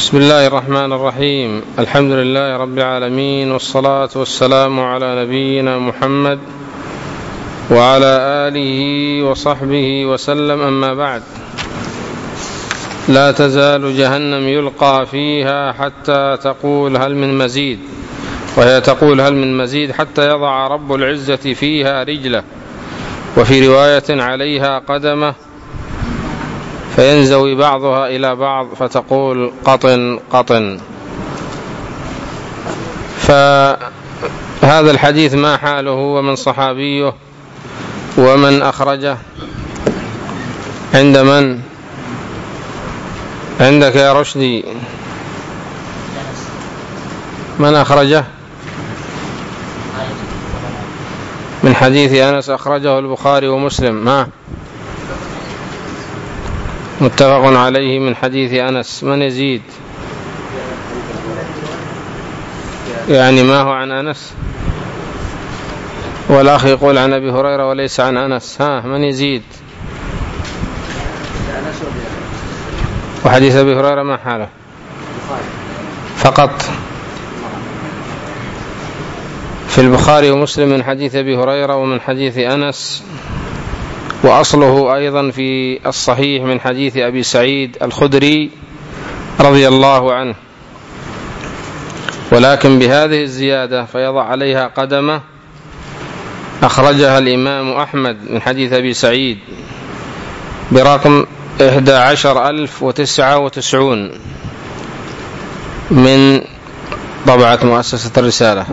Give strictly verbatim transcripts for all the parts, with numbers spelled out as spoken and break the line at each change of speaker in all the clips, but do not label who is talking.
بسم الله الرحمن الرحيم. الحمد لله رب العالمين، والصلاة والسلام على نبينا محمد وعلى آله وصحبه وسلم. أما بعد، لا تزال جهنم يلقى فيها حتى تقول هل من مزيد، وهي تقول هل من مزيد حتى يضع رب العزة فيها رجله، وفي رواية عليها قدمه، فينزوي بعضها إلى بعض فتقول قطن قطن. فهذا الحديث ما حاله ومن صحابيه ومن أخرجه؟ عند من؟ عندك يا رشدي؟ من أخرجه؟ من حديث أنس، أخرجه البخاري ومسلم. ما متفق عليه من حديث أنس. من يزيد؟ يعني ما هو عن أنس؟ والأخ يقول عن أبي هريرة وليس عن أنس. ها، من يزيد؟ وحديث أبي هريرة ما حاله؟ فقط في البخاري ومسلم من حديث أبي هريرة ومن حديث أنس، وأصله أيضا في الصحيح من حديث أبي سعيد الخدري رضي الله عنه، ولكن بهذه الزيادة فيضع عليها قدمه. أخرجها الإمام أحمد من حديث أبي سعيد برقم إحدى عشر ألف وتسعة وتسعون من طبعة مؤسسة الرسالة.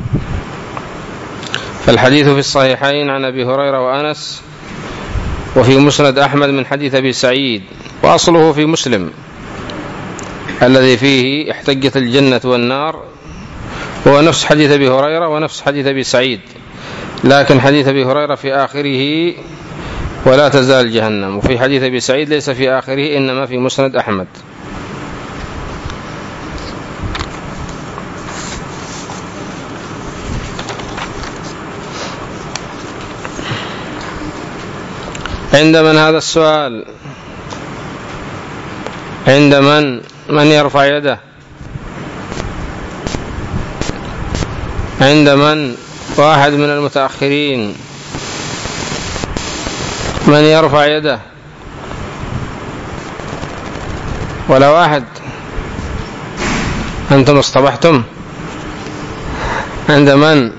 فالحديث في الصحيحين عن أبي هريرة وأنس، وفي مسند أحمد من حديث أبي سعيد، وأصله في مسلم الذي فيه احتجت الجنة والنار، هو نفس حديث أبي هريرة ونفس حديث أبي سعيد، لكن حديث أبي هريرة في آخره ولا تزال جهنم، وفي حديث أبي سعيد ليس في آخره إنما في مسند أحمد. عند من هذا السؤال؟ عند من؟ من يرفع يده؟ عند من؟ واحد من المتأخرين، من يرفع يده؟ ولا واحد؟ أنتم اصطبحتم؟ عند من؟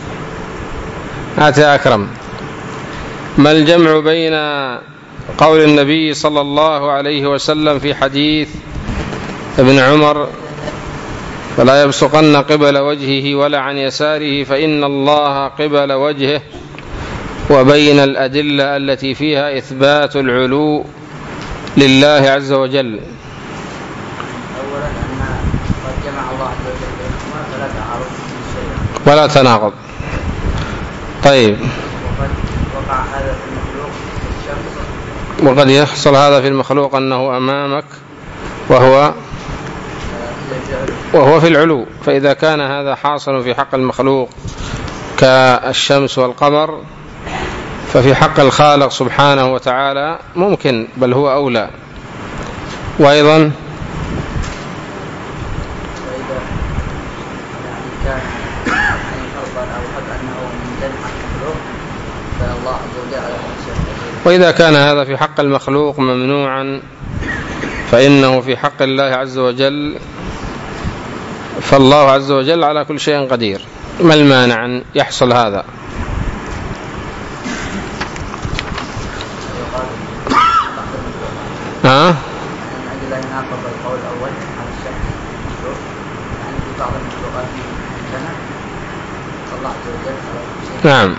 آتي أكرم. ما الجمع بين قول النبي صلى الله عليه وسلم في حديث ابن عمر فلا يبصقن قبل وجهه ولا عن يساره فإن الله قبل وجهه، وبين الأدلة التي فيها إثبات العلو لله عز وجل؟
أولا أن قد جمع الله عز وجل بينهما فلا تعارض في شيء
ولا تناقض. طيب،
وقع هذا في المخلوق الشمس،
وقد يحصل هذا في المخلوق أنه أمامك وهو وهو في العلو، فإذا كان هذا حاصل في حق المخلوق كالشمس والقمر، ففي حق الخالق سبحانه وتعالى ممكن، بل هو أولى. وأيضا
وإذا كان فرضا أو حق أنه من جنح المخلوق فالله عز وجل على نفسه.
وإذا كان هذا في حق المخلوق ممنوعا فإنه في حق الله عز وجل، فالله عز وجل على كل شيء قدير. ما المانع أن يحصل هذا؟ ها؟
من أجل أن يناقض القول الأول على الشمس المخلوق، يعني في بعض المخلوقات جنح الله عز وجل على كل شيء.
نعم.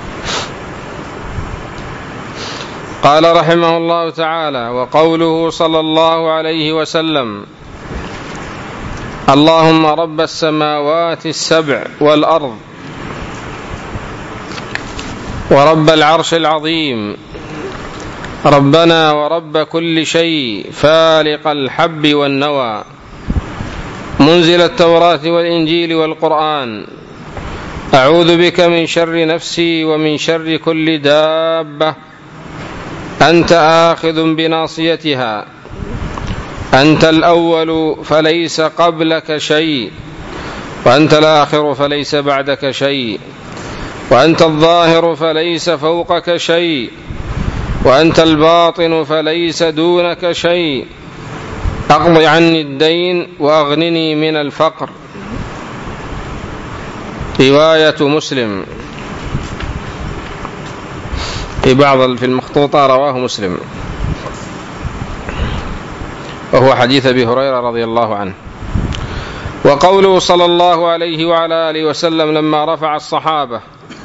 قال رحمه الله تعالى: وقوله صلى الله عليه وسلم: اللهم رب السماوات السبع والأرض ورب العرش العظيم، ربنا ورب كل شيء، فالق الحب والنوى، منزل التوراة والإنجيل والقرآن، أعوذ بك من شر نفسي ومن شر كل دابة أنت آخذ بناصيتها، أنت الأول فليس قبلك شيء، وأنت الآخر فليس بعدك شيء، وأنت الظاهر فليس فوقك شيء، وأنت الباطن فليس دونك شيء. أقض عني الدين وأغنني من الفقر. رواية مسلم. في بعض في المخطوطة رواه مسلم، وهو حديث أبي هريرة رضي الله عنه. وقوله صلى الله عليه وعلى آله وسلم لما رفع الصحابة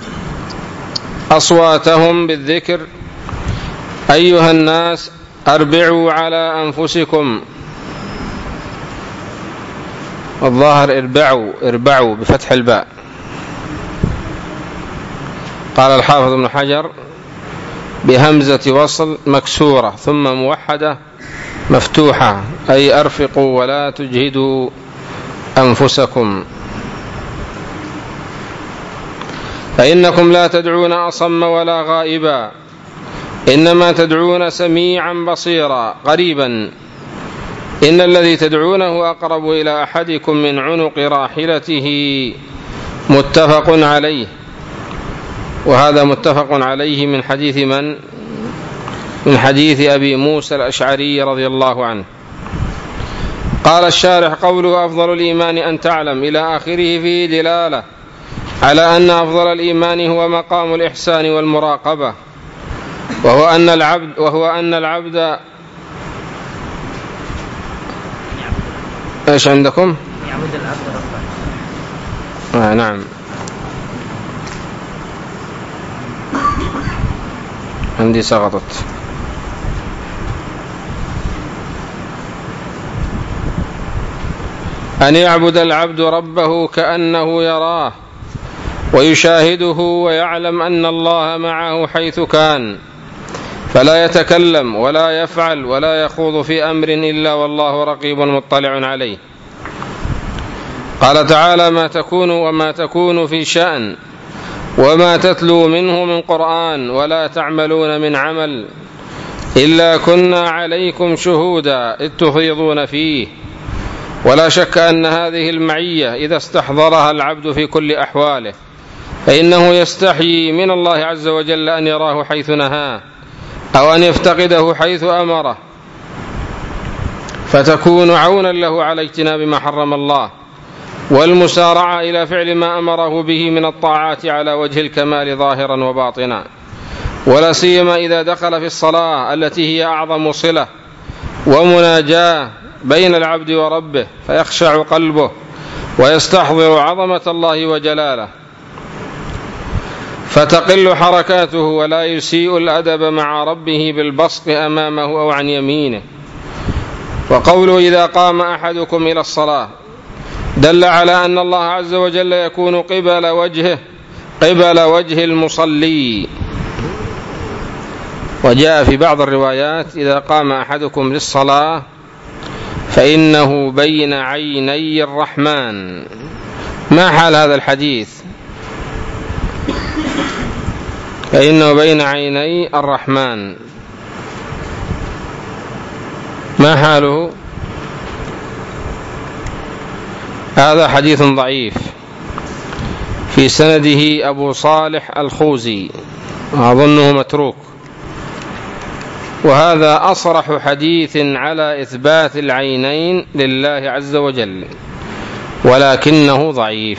أصواتهم بالذكر: أيها الناس أربعوا على أنفسكم. الظاهر اربعوا اربعوا بفتح الباء. قال الحافظ ابن حجر: بهمزة وصل مكسورة ثم موحدة مفتوحة، أي أرفقوا ولا تجهدوا أنفسكم، فإنكم لا تدعون أصم ولا غائبا، إنما تدعون سميعا بصيرا قريبا. إن الذي تدعونه أقرب إلى أحدكم من عنق راحلته. متفق عليه. وهذا متفق عليه من حديث من؟ من حديث أبي موسى الأشعري رضي الله عنه. قال الشارح: قوله أفضل الإيمان أن تعلم إلى آخره فيه دلالة على أن أفضل الإيمان هو مقام الإحسان والمراقبة، وهو أن العبد وهو أن العبد إيش عندكم؟
يعبد العبد ربه.
آه نعم، عندي سقطت. أن يعبد العبد ربه كأنه يراه ويشاهده ويعلم أن الله معه حيث كان، فلا يتكلم ولا يفعل ولا يخوض في أمر إلا والله رقيب مطلع عليه. قال تعالى: ما تكون وما تكون في شأن وما تتلو منه من قرآن ولا تعملون من عمل إلا كنا عليكم شهودا إذ تفيضون فيه. ولا شك أن هذه المعية إذا استحضرها العبد في كل أحواله فإنه يستحيي من الله عز وجل أن يراه حيث نهاه أو أن يفتقده حيث أمره، فتكون عونا له على اجتناب ما حرم الله والمسارعة إلى فعل ما أمره به من الطاعات على وجه الكمال ظاهرا وباطنا. ولا سيما إذا دخل في الصلاة التي هي أعظم صلة ومناجاة بين العبد وربه، فيخشع قلبه ويستحضر عظمة الله وجلاله، فتقل حركاته ولا يسيء الأدب مع ربه بالبسط أمامه أو عن يمينه. وقوله: إذا قام أحدكم إلى الصلاة، دل على أن الله عز وجل يكون قبل وجهه قبل وجه المصلي. وجاء في بعض الروايات: إذا قام أحدكم للصلاة فإنه بين عيني الرحمن. ما حال هذا الحديث؟ فإنه بين عيني الرحمن، ما حاله؟ هذا حديث ضعيف، في سنده أبو صالح الخوزي، أظنه متروك، وهذا أصرح حديث على إثبات العينين لله عز وجل، ولكنه ضعيف.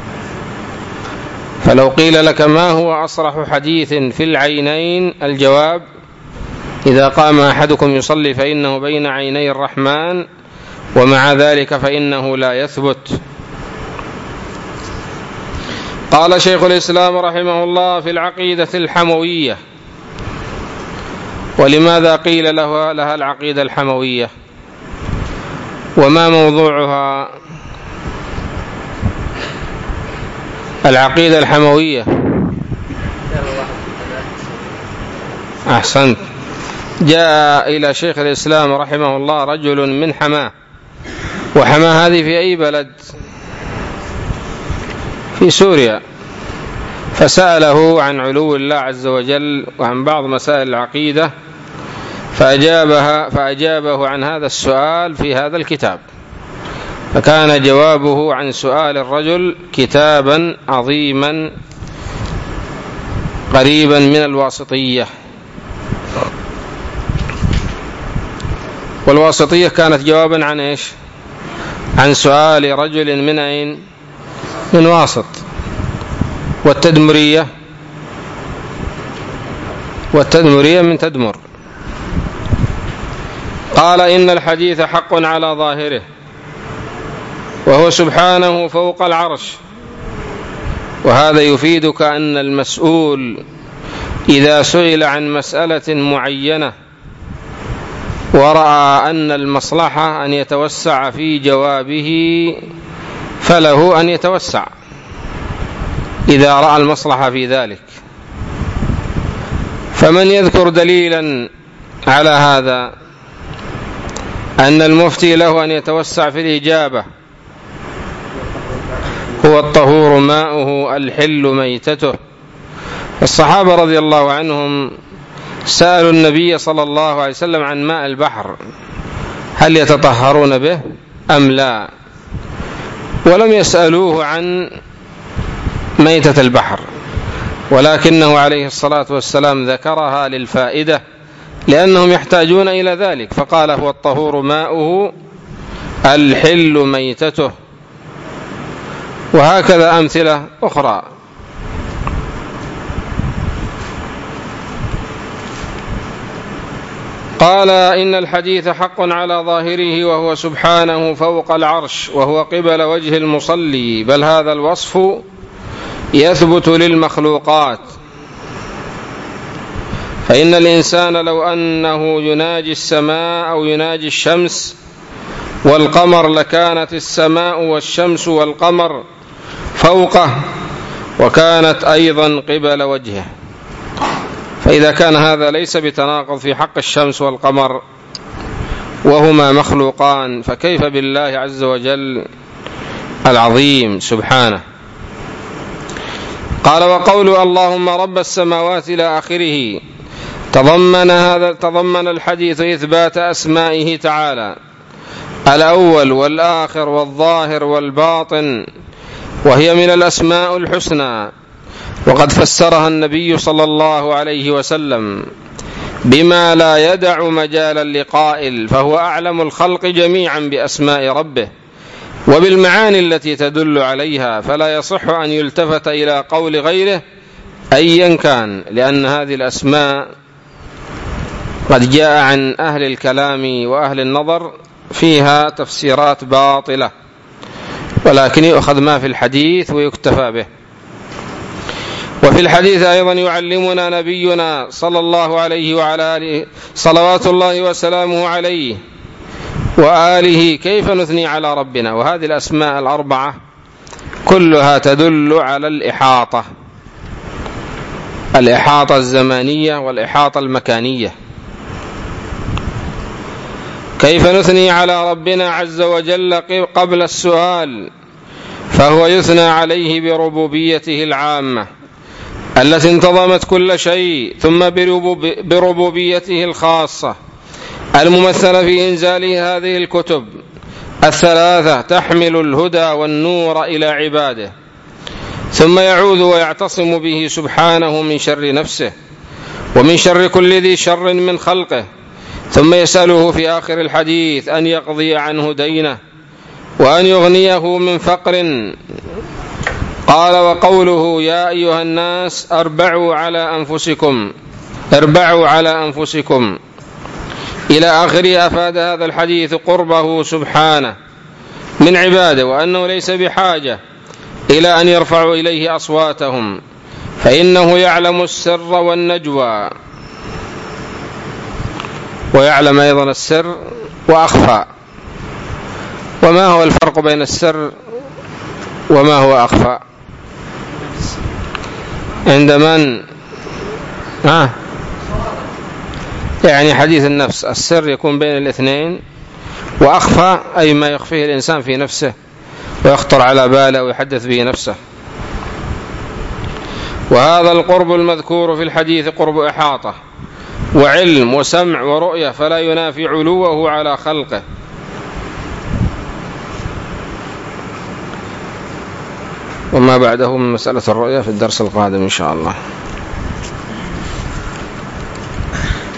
فلو قيل لك ما هو أصرح حديث في العينين، الجواب: إذا قام أحدكم يصلي فإنه بين عيني الرحمن، ومع ذلك فإنه لا يثبت. قال شيخ الإسلام رحمه الله في العقيدة الحموية. ولماذا قيل له لها العقيدة الحموية؟ وما موضوعها؟ العقيدة الحموية، أحسنت، جاء إلى شيخ الإسلام رحمه الله رجل من حماه، وحماه هذه في أي بلد؟ في سوريا، فسأله عن علو الله عز وجل وعن بعض مسائل العقيدة، فأجابها فأجابه عن هذا السؤال في هذا الكتاب، فكان جوابه عن سؤال الرجل كتابا عظيما قريبا من الواسطية. والواسطية كانت جوابا عن إيش؟ عن سؤال رجل من أين؟ من واسط. والتدمرية والتدمرية من تدمر. قال إن الحديث حق على ظاهره وهو سبحانه فوق العرش، وهذا يفيدك أن المسؤول إذا سئل عن مسألة معينة ورأى أن المصلحة أن يتوسع في جوابه فله أن يتوسع إذا رأى المصلحة في ذلك. فمن يذكر دليلا على هذا أن المفتي له أن يتوسع في الإجابة هو الطهور ماؤه الحل ميتته. الصحابة رضي الله عنهم سألوا النبي صلى الله عليه وسلم عن ماء البحر هل يتطهرون به أم لا، ولم يسألوه عن ميتة البحر، ولكنه عليه الصلاة والسلام ذكرها للفائدة لأنهم يحتاجون إلى ذلك، فقال هو الطهور ماؤه الحل ميتته. وهكذا أمثلة أخرى. قال إن الحديث حق على ظاهره وهو سبحانه فوق العرش وهو قبل وجه المصلي، بل هذا الوصف يثبت للمخلوقات. فإن الإنسان لو أنه يناجي السماء أو يناجي الشمس والقمر لكانت السماء والشمس والقمر فوقه وكانت أيضا قبل وجهه. فإذا كان هذا ليس بتناقض في حق الشمس والقمر وهما مخلوقان، فكيف بالله عز وجل العظيم سبحانه. قال وقول اللهم رب السماوات إلى آخره تضمن هذا تضمن الحديث إثبات أسمائه تعالى الأول والآخر والظاهر والباطن، وهي من الأسماء الحسنى، وقد فسرها النبي صلى الله عليه وسلم بما لا يدع مجالا لقائل، فهو أعلم الخلق جميعا بأسماء ربه وبالمعاني التي تدل عليها، فلا يصح أن يلتفت إلى قول غيره أيا كان، لأن هذه الأسماء قد جاء عن أهل الكلام وأهل النظر فيها تفسيرات باطلة، ولكن يؤخذ ما في الحديث ويكتفى به. وفي الحديث أيضا يعلمنا نبينا صلى الله عليه وعلى آله صلوات الله وسلامه عليه وآله كيف نثني على ربنا. وهذه الأسماء الأربعة كلها تدل على الإحاطة، الإحاطة الزمانية والإحاطة المكانية. كيف نثني على ربنا عز وجل قبل السؤال، فهو يثنى عليه بربوبيته العامة التي انتظمت كل شيء، ثم بربوبيته الخاصة الممثلة في إنزال هذه الكتب الثلاثة تحمل الهدى والنور إلى عباده، ثم يعوذ ويعتصم به سبحانه من شر نفسه ومن شر كل ذي شر من خلقه، ثم يسأله في آخر الحديث أن يقضي عنه دينه وأن يغنيه من فقر. قال وقوله يا أيها الناس أربعوا على أنفسكم اربعوا على أنفسكم إلى آخره، أفاد هذا الحديث قربه سبحانه من عباده، وأنه ليس بحاجة إلى أن يرفعوا إليه أصواتهم، فإنه يعلم السر والنجوى، ويعلم أيضا السر وأخفى. وما هو الفرق بين السر وما هو أخفى عند من؟ آه. يعني حديث النفس السر يكون بين الاثنين، وأخفى أي ما يخفيه الإنسان في نفسه ويخطر على باله ويحدث به نفسه. وهذا القرب المذكور في الحديث قرب إحاطة، وعلم وسمع ورؤية، فلا ينافي علوه على خلقه. وما بعده من مسألة الرؤية في الدرس القادم إن شاء الله.